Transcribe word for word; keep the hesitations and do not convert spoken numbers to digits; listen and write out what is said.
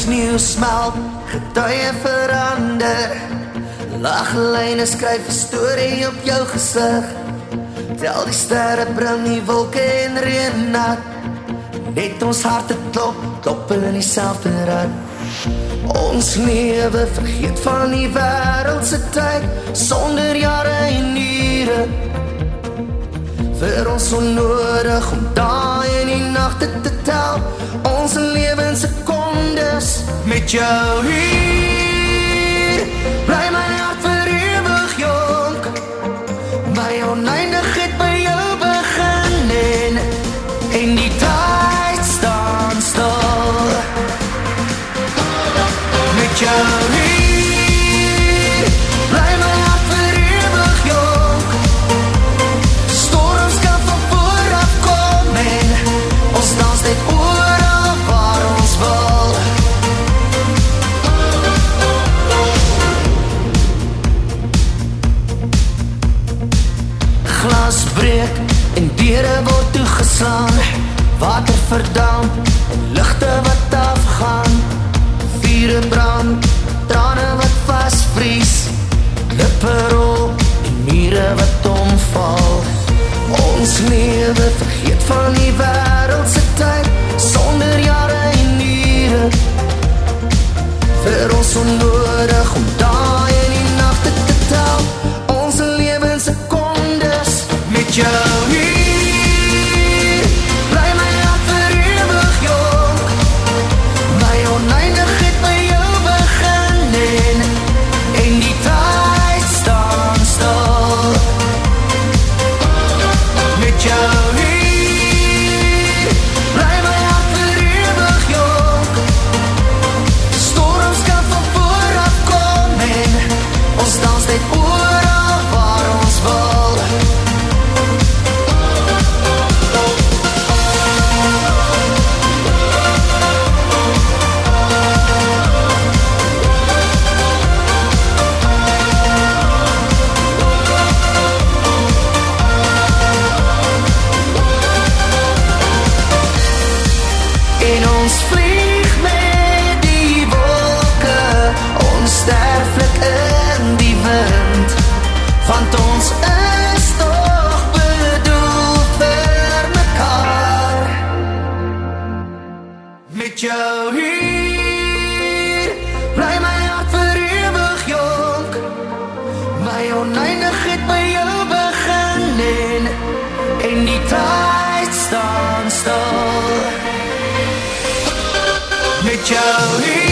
sneeuw smelt, getuie verander. Laglyne skryf 'n storie op jou gesig. Tel die sterre, bring die wolke en reën nat. Net ons harte klop, klop in dieselfde rad. Ons lewe vergeet van die wêreld se tyd, sonder jare en ure. Vir ons onnodig om dae en die nagte te tel, ons lewenssekondes met jou hier. Bly my hart vir ewig jonk, my oneindigheid by jou begin en, en die tyd staan stil. Met jou hier, bly my hart vir ewig jonk. Storms kan van vooraf kom en ons dans net oral waar ons wil. Glas breek en deure word toegeslaan, water verdamp en ligte wat afgaan. Vure brand, trane wat vasvries, lippe rol en mure wat omval. Ons lewe vergeet van die wêreld se tyd, sonder jare en ure. Vir ons onnodig om dae en die nagte te tel, ons lewenssekondes met jou hier. Bly my hart vir ewig jonk, my oneindigheid by jou begin en, en die tyd staan stil. Met jou hier, bly my hart vir ewig jonk. Storms kan van vooraf kom en ons dans net oral waar ons wil. En ons vlieg met die wolke, onsterflik in die wind, want ons is toch bedoel vir mekaar. Met jou hier, bly my hart vir ewig jonk, my oneindigheid by jou begin en, en die tyd staan stil. Met jou hier.